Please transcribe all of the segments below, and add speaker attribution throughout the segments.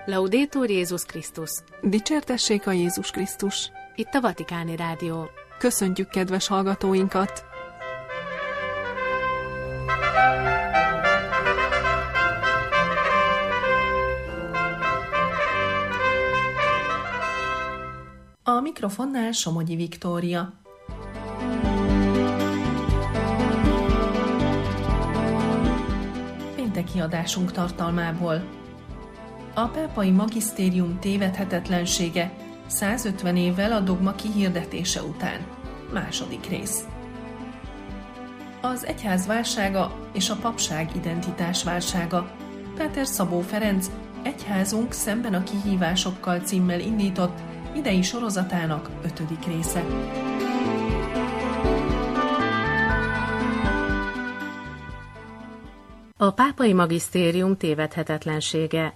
Speaker 1: Laudetur Jézus Krisztus!
Speaker 2: Dicsértessék a Jézus Krisztus!
Speaker 1: Itt a Vatikáni Rádió.
Speaker 2: Köszöntjük kedves hallgatóinkat! A mikrofonnál Somogyi Viktória. Pénteki adásunk tartalmából. A pápai magisztérium tévedhetetlensége 150 évvel a dogma kihirdetése után. Második rész. Az egyház válsága és a papság identitás válsága. Páter Szabó Ferenc Egyházunk szemben a kihívásokkal címmel indított idei sorozatának 5. része.
Speaker 1: A pápai magisztérium tévedhetetlensége.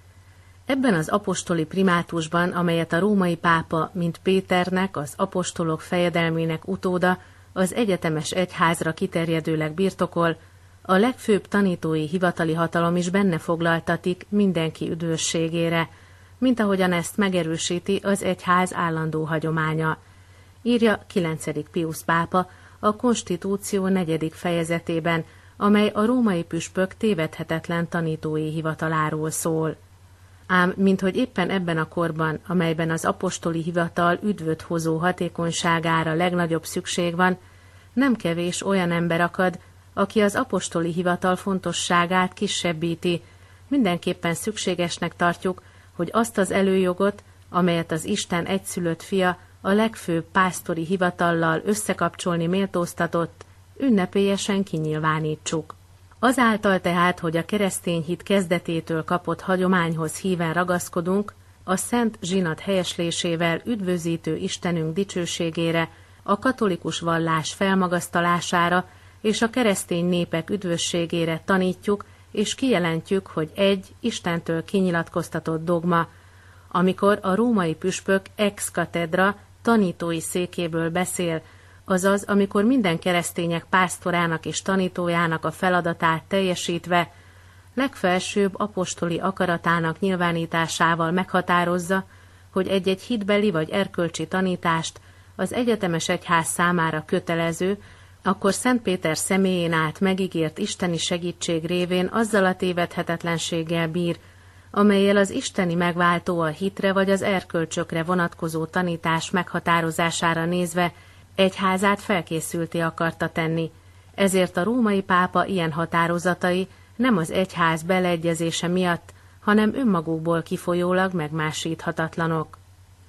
Speaker 1: Ebben az apostoli primátusban, amelyet a római pápa, mint Péternek, az apostolok fejedelmének utóda, az egyetemes egyházra kiterjedőleg birtokol, a legfőbb tanítói hivatali hatalom is benne foglaltatik mindenki üdvösségére, mint ahogyan ezt megerősíti az egyház állandó hagyománya. Írja 9. Piusz pápa a konstitúció 4. fejezetében, amely a római püspök tévedhetetlen tanítói hivataláról szól. Ám, minthogy éppen ebben a korban, amelyben az apostoli hivatal üdvöt hozó hatékonyságára legnagyobb szükség van, nem kevés olyan ember akad, aki az apostoli hivatal fontosságát kisebbíti. Mindenképpen szükségesnek tartjuk, hogy azt az előjogot, amelyet az Isten egyszülött fia a legfőbb pásztori hivatallal összekapcsolni méltóztatott, ünnepélyesen kinyilvánítsuk. Azáltal tehát, hogy a keresztény hit kezdetétől kapott hagyományhoz híven ragaszkodunk, a Szent Zsinat helyeslésével üdvözítő Istenünk dicsőségére, a katolikus vallás felmagasztalására és a keresztény népek üdvösségére tanítjuk és kijelentjük, hogy egy Istentől kinyilatkoztatott dogma, amikor a római püspök ex cathedra tanítói székéből beszél, azaz amikor minden keresztények pásztorának és tanítójának a feladatát teljesítve, legfelsőbb apostoli akaratának nyilvánításával meghatározza, hogy egy-egy hitbeli vagy erkölcsi tanítást az egyetemes egyház számára kötelező, akkor Szent Péter személyén át megígért isteni segítség révén azzal a tévedhetetlenséggel bír, amellyel az isteni megváltó a hitre vagy az erkölcsökre vonatkozó tanítás meghatározására nézve egyházát felkészülté akarta tenni. Ezért a római pápa ilyen határozatai nem az egyház beleegyezése miatt, hanem önmagukból kifolyólag megmásíthatatlanok.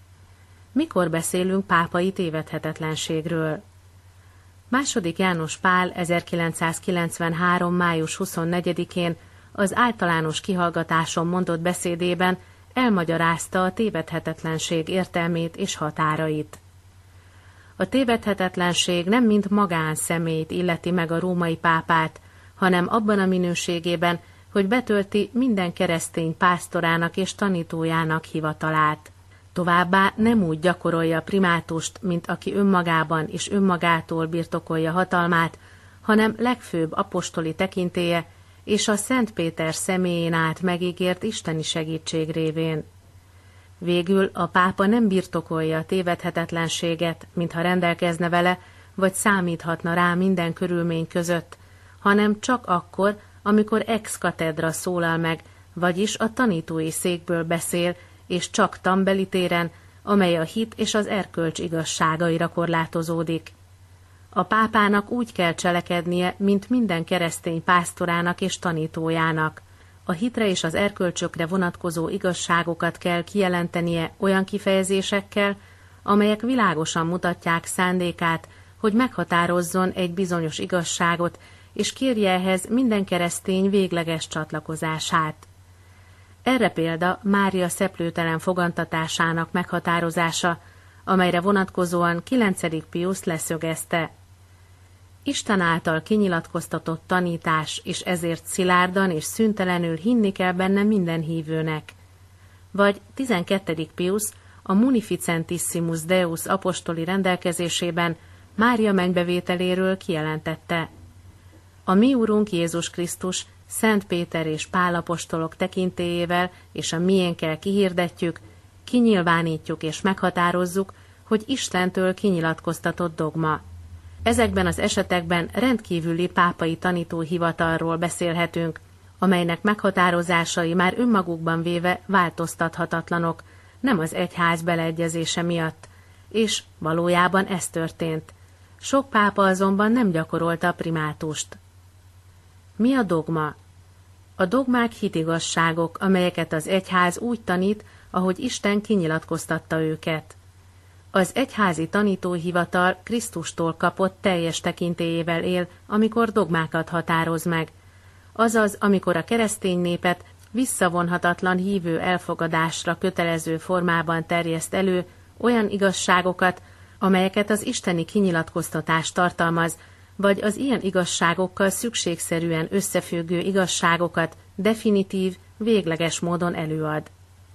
Speaker 1: Mikor beszélünk pápai tévedhetetlenségről? II. János Pál 1993. május 24-én az általános kihallgatáson mondott beszédében elmagyarázta a tévedhetetlenség értelmét és határait. A tévedhetetlenség nem mint magánszemélyt illeti meg a római pápát, hanem abban a minőségében, hogy betölti minden keresztény pásztorának és tanítójának hivatalát. Továbbá nem úgy gyakorolja primátust, mint aki önmagában és önmagától birtokolja hatalmát, hanem legfőbb apostoli tekintélye és a Szent Péter személyén át megígért isteni segítség révén. Végül a pápa nem birtokolja a tévedhetetlenséget, mintha rendelkezne vele, vagy számíthatna rá minden körülmény között, hanem csak akkor, amikor ex cathedra szólal meg, vagyis a tanítói székből beszél, és csak tanbeli téren, amely a hit és az erkölcs igazságaira korlátozódik. A pápának úgy kell cselekednie, mint minden keresztény pásztorának és tanítójának. A hitre és az erkölcsökre vonatkozó igazságokat kell kijelentenie olyan kifejezésekkel, amelyek világosan mutatják szándékát, hogy meghatározzon egy bizonyos igazságot, és kérje ehhez minden keresztény végleges csatlakozását. Erre példa Mária szeplőtelen fogantatásának meghatározása, amelyre vonatkozóan 9. Piusz leszögezte. Isten által kinyilatkoztatott tanítás, és ezért szilárdan és szüntelenül hinni kell benne minden hívőnek. Vagy 12. Piusz a Munificentissimus Deus apostoli rendelkezésében Mária mennybevételéről kijelentette. A mi Urunk Jézus Krisztus Szent Péter és Pál apostolok tekintélyével és a miénkkel kihirdetjük, kinyilvánítjuk és meghatározzuk, hogy Istentől kinyilatkoztatott dogma. Ezekben az esetekben rendkívüli pápai tanítóhivatalról beszélhetünk, amelynek meghatározásai már önmagukban véve változtathatatlanok, nem az egyház beleegyezése miatt, és valójában ez történt. Sok pápa azonban nem gyakorolta a primátust. Mi a dogma? A dogmák hitigazságok, amelyeket az egyház úgy tanít, ahogy Isten kinyilatkoztatta őket. Az egyházi tanítóhivatal Krisztustól kapott teljes tekintélyével él, amikor dogmákat határoz meg. Azaz, amikor a keresztény népet visszavonhatatlan hívő elfogadásra kötelező formában terjeszt elő olyan igazságokat, amelyeket az isteni kinyilatkoztatás tartalmaz, vagy az ilyen igazságokkal szükségszerűen összefüggő igazságokat definitív, végleges módon előad.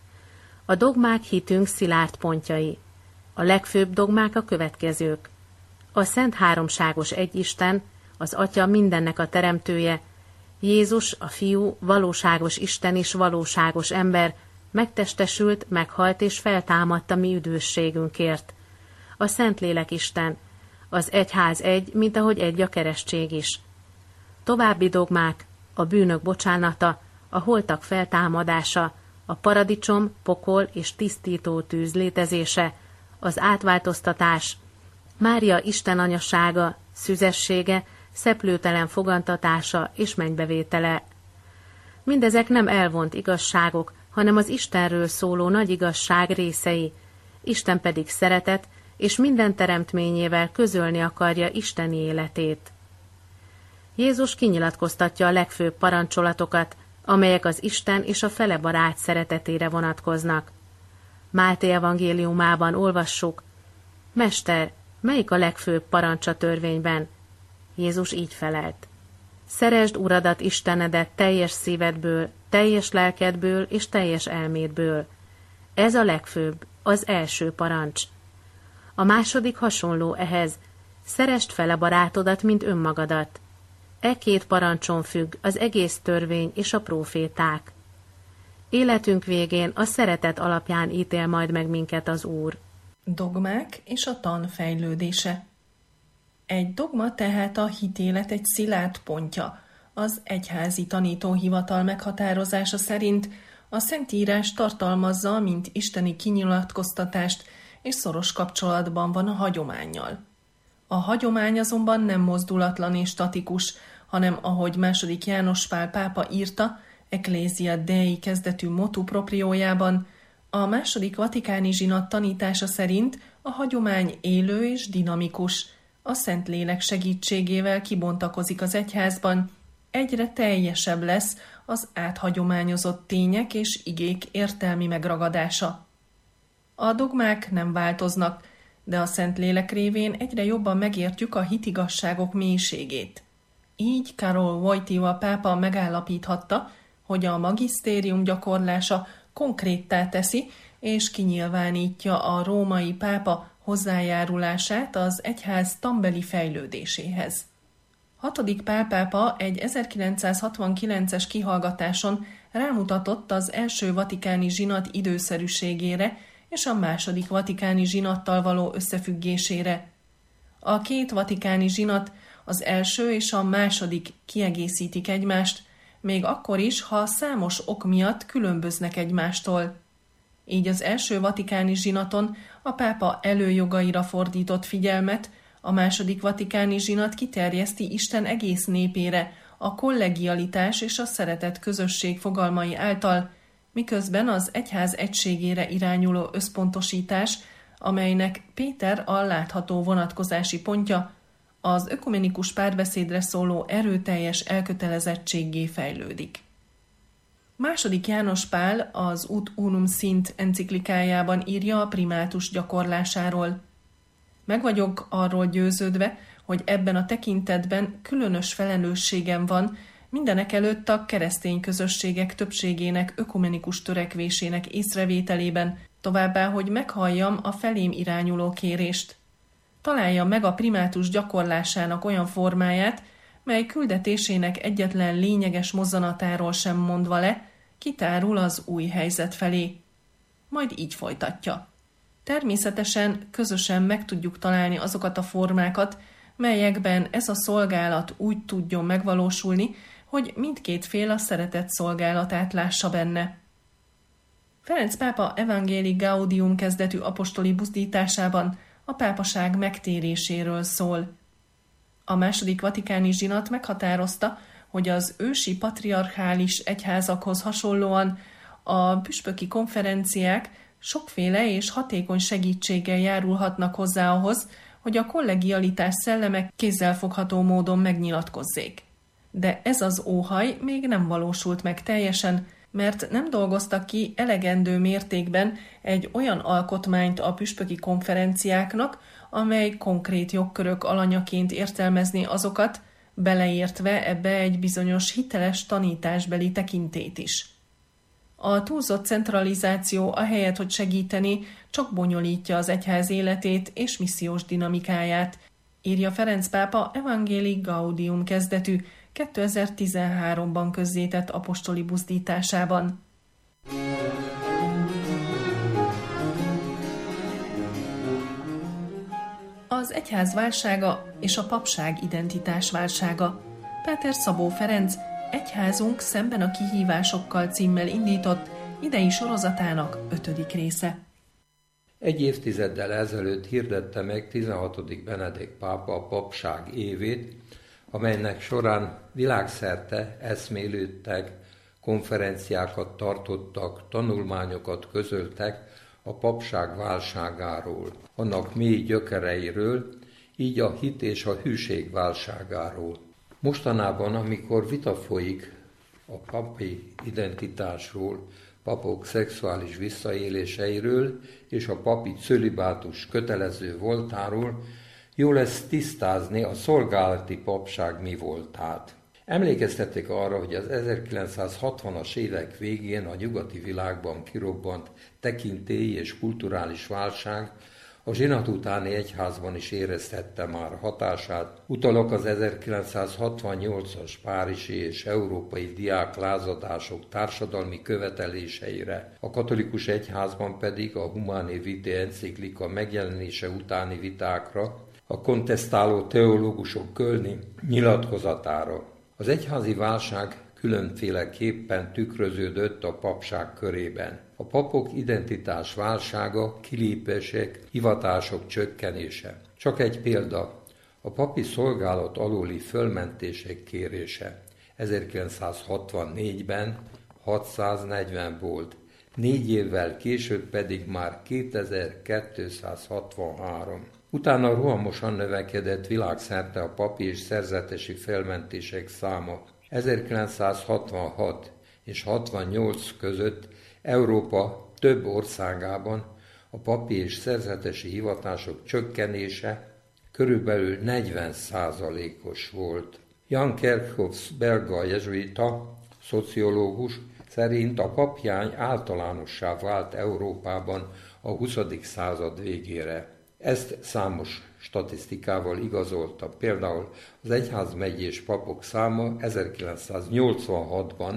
Speaker 1: A dogmák hitünk szilárd pontjai. A legfőbb dogmák a következők. A Szent Háromságos Egyisten, az Atya mindennek a teremtője, Jézus, a Fiú, valóságos Isten és valóságos ember, megtestesült, meghalt és feltámadt a mi üdvösségünkért. A Szentlélek Isten, az egyház egy, mint ahogy egy a keresztség is. További dogmák, a bűnök bocsánata, a holtak feltámadása, a paradicsom, pokol és tisztító tűz létezése, az átváltoztatás, Mária Isten anyasága, szüzessége, szeplőtelen fogantatása és mennybevétele. Mindezek nem elvont igazságok, hanem az Istenről szóló nagy igazság részei. Isten pedig szeretet, és minden teremtményével közölni akarja isteni életét. Jézus kinyilatkoztatja a legfőbb parancsolatokat, amelyek az Isten és a fele barát szeretetére vonatkoznak. Máté evangéliumában olvassuk: Mester, melyik a legfőbb parancs a törvényben? Jézus így felelt: Szeresd Uradat Istenedet teljes szívedből, teljes lelkedből és teljes elmédből. Ez a legfőbb, az első parancs. A második hasonló ehhez: szeresd fel a barátodat, mint önmagadat. E két parancson függ az egész törvény és a próféták. Életünk végén a szeretet alapján ítél majd meg minket az Úr.
Speaker 2: Dogmák és a tan fejlődése. Egy dogma tehát a hitélet egy szilárd pontja. Az egyházi tanítóhivatal meghatározása szerint a Szentírás tartalmazza, mint isteni kinyilatkoztatást, és szoros kapcsolatban van a hagyománnyal. A hagyomány azonban nem mozdulatlan és statikus, hanem ahogy II. János Pál pápa írta, Ecclesia Dei kezdetű motu propriójában, a II. Vatikáni zsinat tanítása szerint a hagyomány élő és dinamikus, a Szentlélek segítségével kibontakozik az egyházban, egyre teljesebb lesz az áthagyományozott tények és igék értelmi megragadása. A dogmák nem változnak, de a Szentlélek révén egyre jobban megértjük a hitigasságok mélységét. Így Karol Wojtyła pápa megállapíthatta, hogy a magisztérium gyakorlása konkréttá teszi és kinyilvánítja a római pápa hozzájárulását az egyház tanbeli fejlődéséhez. 6. Pál pápa egy 1969-es kihallgatáson rámutatott az első vatikáni zsinat időszerűségére és a II. Vatikáni zsinattal való összefüggésére. A két vatikáni zsinat, az első és a második kiegészítik egymást, még akkor is, ha számos ok miatt különböznek egymástól. Így az első vatikáni zsinaton a pápa előjogaira fordított figyelmet, a második vatikáni zsinat kiterjeszti Isten egész népére a kollegialitás és a szeretet közösség fogalmai által, miközben az egyház egységére irányuló összpontosítás, amelynek Péter a látható vonatkozási pontja, az ökumenikus párbeszédre szóló erőteljes elkötelezettséggé fejlődik. II. János Pál az Ut Unum Sint enciklikájában írja a primátus gyakorlásáról. Meg vagyok arról győződve, hogy ebben a tekintetben különös felelősségem van mindenekelőtt a keresztény közösségek többségének ökumenikus törekvésének észrevételében, továbbá, hogy meghalljam a felém irányuló kérést. Találja meg a primátus gyakorlásának olyan formáját, mely küldetésének egyetlen lényeges mozzanatáról sem mondva le, kitárul az új helyzet felé. Majd így folytatja. Természetesen közösen meg tudjuk találni azokat a formákat, melyekben ez a szolgálat úgy tudjon megvalósulni, hogy mindkét fél a szeretet szolgálatát lássa benne. Ferenc pápa Evangelii Gaudium kezdetű apostoli buzdításában a pápaság megtéréséről szól. A második vatikáni zsinat meghatározta, hogy az ősi patriarchális egyházakhoz hasonlóan a püspöki konferenciák sokféle és hatékony segítséggel járulhatnak hozzá ahhoz, hogy a kollegialitás szelleme kézzelfogható módon megnyilatkozzék. De ez az óhaj még nem valósult meg teljesen, mert nem dolgoztak ki elegendő mértékben egy olyan alkotmányt a püspöki konferenciáknak, amely konkrét jogkörök alanyaként értelmezni azokat, beleértve ebbe egy bizonyos hiteles tanításbeli tekintét is. A túlzott centralizáció ahelyett, hogy segíteni, csak bonyolítja az egyház életét és missziós dinamikáját, írja Ferenc pápa Evangelii Gaudium kezdetű 2013-ban közzétett apostoli buzdításában. Az egyház válsága és a papság identitás válsága. Péter Szabó Ferenc Egyházunk szemben a kihívásokkal címmel indított idei sorozatának 5. része.
Speaker 3: Egy évtizeddel ezelőtt hirdette meg 16. Benedek pápa a papság évét, amelynek során világszerte eszmélődtek, konferenciákat tartottak, tanulmányokat közöltek a papság válságáról, annak mély gyökereiről, így a hit és a hűség válságáról. Mostanában, amikor vita folyik a papi identitásról, papok szexuális visszaéléseiről és a papi cölibátus kötelező voltáról, jó lesz tisztázni a szolgálati papság mi voltát. Emlékeztették arra, hogy az 1960-as évek végén a nyugati világban kirobbant tekintélyi és kulturális válság a zsinat utáni egyházban is érezhette már hatását. Utalok az 1968-as párizsi és európai diák lázadások társadalmi követeléseire. A katolikus egyházban pedig a Humanae Vitae enciklika megjelenése utáni vitákra, a kontesztáló teológusok Kölni nyilatkozatára. Az egyházi válság különféleképpen tükröződött a papság körében. A papok identitás válsága, kilépések, hivatások csökkenése. Csak egy példa, a papi szolgálat alóli fölmentések kérése. 1964-ben 640 volt, 4 évvel később pedig már 2263. Utána rohamosan növekedett világszerte a papi és szerzetesi felmentések száma. 1966 és 68 között Európa több országában a papi és szerzetesi hivatások csökkenése körülbelül 40%-os volt. Jan Kerkhoffs belga jezsuita, szociológus szerint a paphiány általánossá vált Európában a 20. század végére. Ezt számos statisztikával igazolta. Például az egyházmegyés papok száma 1986-ban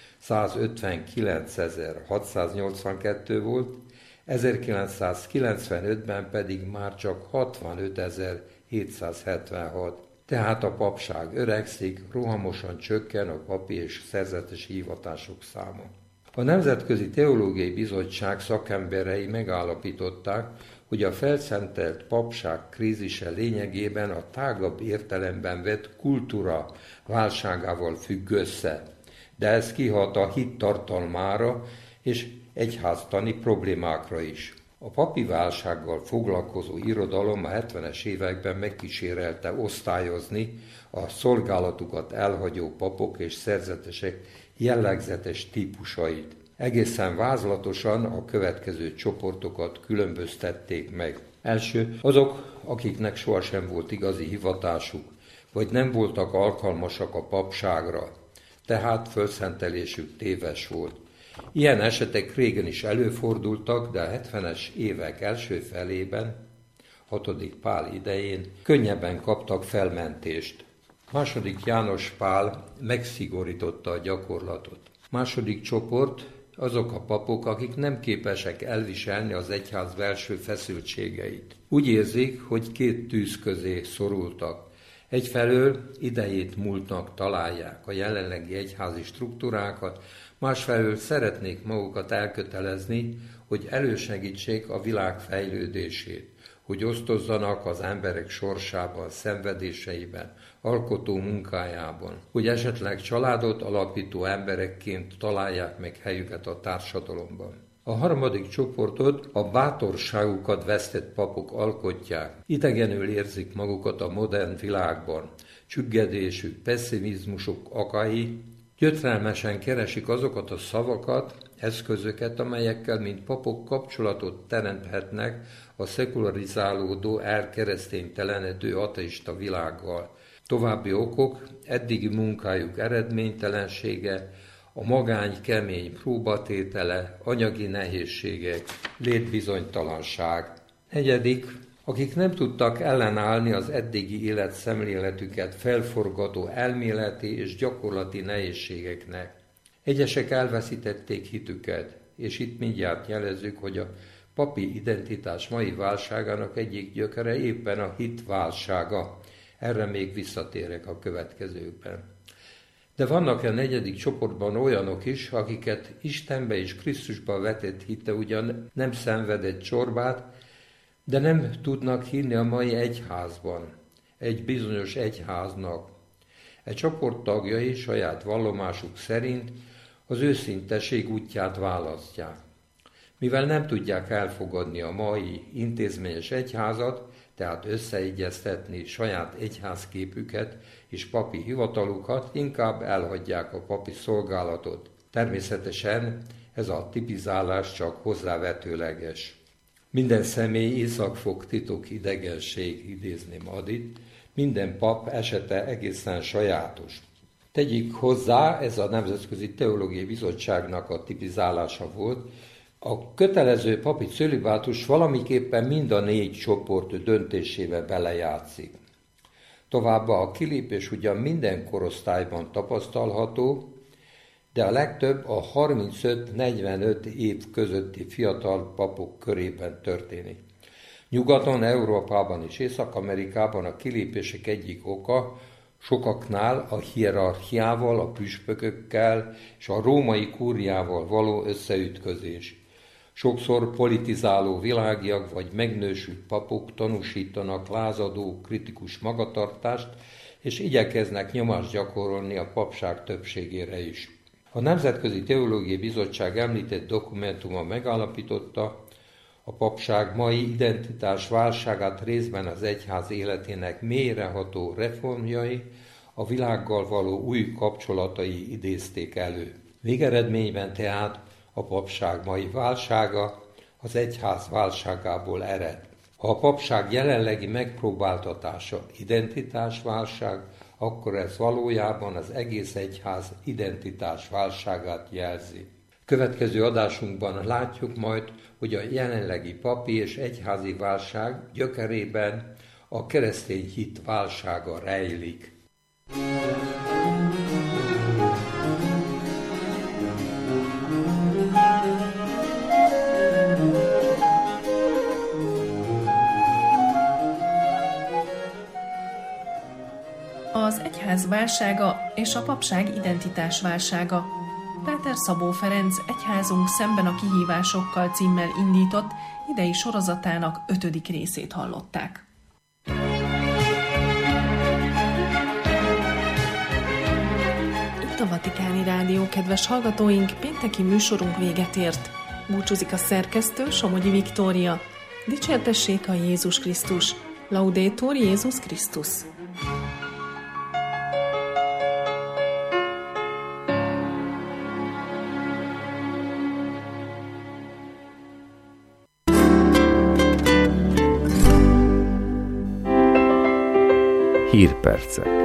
Speaker 3: 159.682 volt, 1995-ben pedig már csak 65.776. Tehát a papság öregszik, rohamosan csökken a papi és szerzetesi hivatások száma. A Nemzetközi Teológiai Bizottság szakemberei megállapították, hogy a felszentelt papság krízise lényegében a tágabb értelemben vett kultúra válságával függ össze, de ez kihat a hit tartalmára és egyháztani problémákra is. A papi válsággal foglalkozó irodalom a 70-es években megkísérelte osztályozni a szolgálatukat elhagyó papok és szerzetesek jellegzetes típusait. Egészen vázlatosan a következő csoportokat különböztették meg. Első, azok, akiknek sohasem volt igazi hivatásuk, vagy nem voltak alkalmasak a papságra, tehát fölszentelésük téves volt. Ilyen esetek régen is előfordultak, de a 70-es évek első felében, 6. Pál idején könnyebben kaptak felmentést. II. János Pál megszigorította a gyakorlatot. Második csoport azok a papok, akik nem képesek elviselni az egyház belső feszültségeit. Úgy érzik, hogy két tűz közé szorultak. Egyfelől idejét múltnak találják a jelenlegi egyházi struktúrákat, másfelől szeretnék magukat elkötelezni, hogy elősegítsék a világ fejlődését, hogy osztozzanak az emberek sorsában, szenvedéseiben, alkotó munkájában, hogy esetleg családot alapító emberekként találják meg helyüket a társadalomban. A harmadik csoportot a bátorságukat vesztett papok alkotják. Idegenül érzik magukat a modern világban. Csüggedésük, pessimizmusuk okai, gyötrelmesen keresik azokat a szavakat, eszközöket, amelyekkel mint papok kapcsolatot teremthetnek a szekularizálódó, elkereszténytelenedő ateista világgal. További okok, eddigi munkájuk eredménytelensége, a magány kemény próbatétele, anyagi nehézségek, létbizonytalanság. Negyedik, akik nem tudtak ellenállni az eddigi életszemléletüket felforgató elméleti és gyakorlati nehézségeknek. Egyesek elveszítették hitüket, és itt mindjárt jelezzük, hogy a papi identitás mai válságának egyik gyökere éppen a hit válsága. Erre még visszatérek a következőkben. De vannak a negyedik csoportban olyanok is, akiket Istenbe és Krisztusba vetett hite ugyan nem szenvedett csorbát, de nem tudnak hinni a mai egyházban, egy bizonyos egyháznak. E csoport tagjai saját vallomásuk szerint az őszinteség útját választják. Mivel nem tudják elfogadni a mai intézményes egyházat, tehát összeegyeztetni saját egyházképüket és papi hivatalukat, inkább elhagyják a papi szolgálatot. Természetesen ez a tipizálás csak hozzávetőleges. Minden személy iszak fog titok idegenség, idézném Adit, minden pap esete egészen sajátos. Tegyük hozzá, ez a Nemzetközi Teológiai Bizottságnak a tipizálása volt, a kötelező papi cölibátus valamiképpen mind a 4 csoport döntésébe belejátszik. Továbbá a kilépés ugyan minden korosztályban tapasztalható, de a legtöbb a 35-45 év közötti fiatal papok körében történik. Nyugaton, Európában és Észak-Amerikában a kilépések egyik oka sokaknál a hierarchiával, a püspökökkel és a római kúriával való összeütközés. Sokszor politizáló világiak vagy megnősült papok tanúsítanak lázadó, kritikus magatartást, és igyekeznek nyomást gyakorolni a papság többségére is. A Nemzetközi Teológiai Bizottság említett dokumentuma megállapította, a papság mai identitás válságát részben az egyház életének mélyreható reformjai, a világgal való új kapcsolatai idézték elő. Végeredményben tehát a papság mai válsága az egyház válságából ered. Ha a papság jelenlegi megpróbáltatása identitásválság, akkor ez valójában az egész egyház identitás válságát jelzi. Következő adásunkban látjuk majd, hogy a jelenlegi papi és egyházi válság gyökerében a keresztény hit válsága rejlik.
Speaker 2: Az egyház válsága és a papság identitás válsága. Páter Szabó Ferenc Egyházunk szemben a kihívásokkal címmel indított idei sorozatának 5. részét hallották. Itt a Vatikáni Rádió, kedves hallgatóink, pénteki műsorunk véget ért. Búcsúzik a szerkesztő, Somogyi Viktória. Dicsértessék a Jézus Krisztus! Laudetur Jézus Krisztus!
Speaker 4: Hírpercek.